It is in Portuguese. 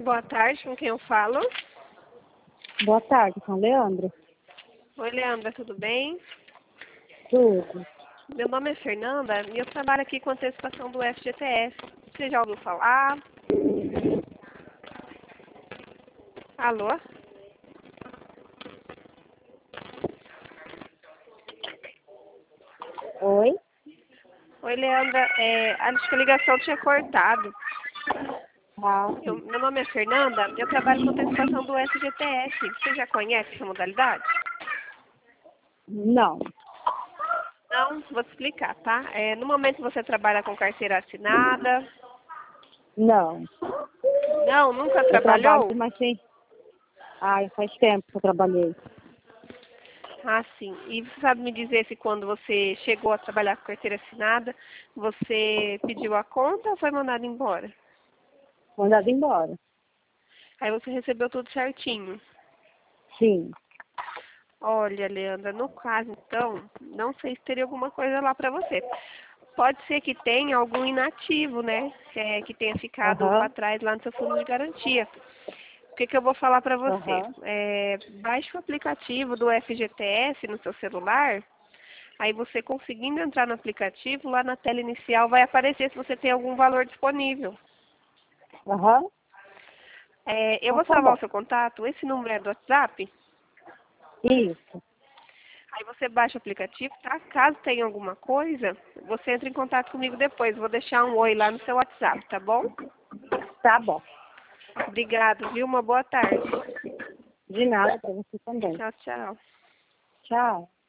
Boa tarde, com quem eu falo? Boa tarde, com a Leandra. Oi, Leandra, tudo bem? Tudo. Meu nome é Fernanda e eu trabalho aqui com antecipação do FGTS. Você já ouviu falar? Alô? Oi? Oi, Leandra. Acho que a ligação tinha cortado. Ah, Meu nome é Fernanda e eu trabalho com antecipação do FGTS. Você já conhece essa modalidade? não. Não, vou te explicar, tá? No momento você trabalha com carteira assinada? Não. Não, nunca Eu trabalho, trabalhou? mas tem... Ai, faz tempo que eu trabalhei. Ah, sim. E você sabe me dizer se quando você chegou a trabalhar com carteira assinada, você pediu a conta ou foi mandado embora? Mandado embora. Aí você recebeu tudo certinho. Sim. Olha, Leandra, no caso, então, não sei se teria alguma coisa lá para você. Pode ser que tenha algum inativo, né? Que tenha ficado para Aham. trás lá no seu fundo de garantia. O que eu vou falar para você? Aham. Baixe o aplicativo do FGTS no seu celular. Aí você conseguindo entrar no aplicativo, lá na tela inicial vai aparecer se você tem algum valor disponível. Aham. Eu Então vou tá salvar o bom. seu contato, esse número é do WhatsApp. Isso. Aí você baixa o aplicativo, tá? Caso tenha alguma coisa, você entra em contato comigo depois. Vou deixar um oi lá no seu WhatsApp, tá bom? Tá bom. Obrigado, viu? Uma boa tarde. De nada pra você também. Tchau, tchau. Tchau.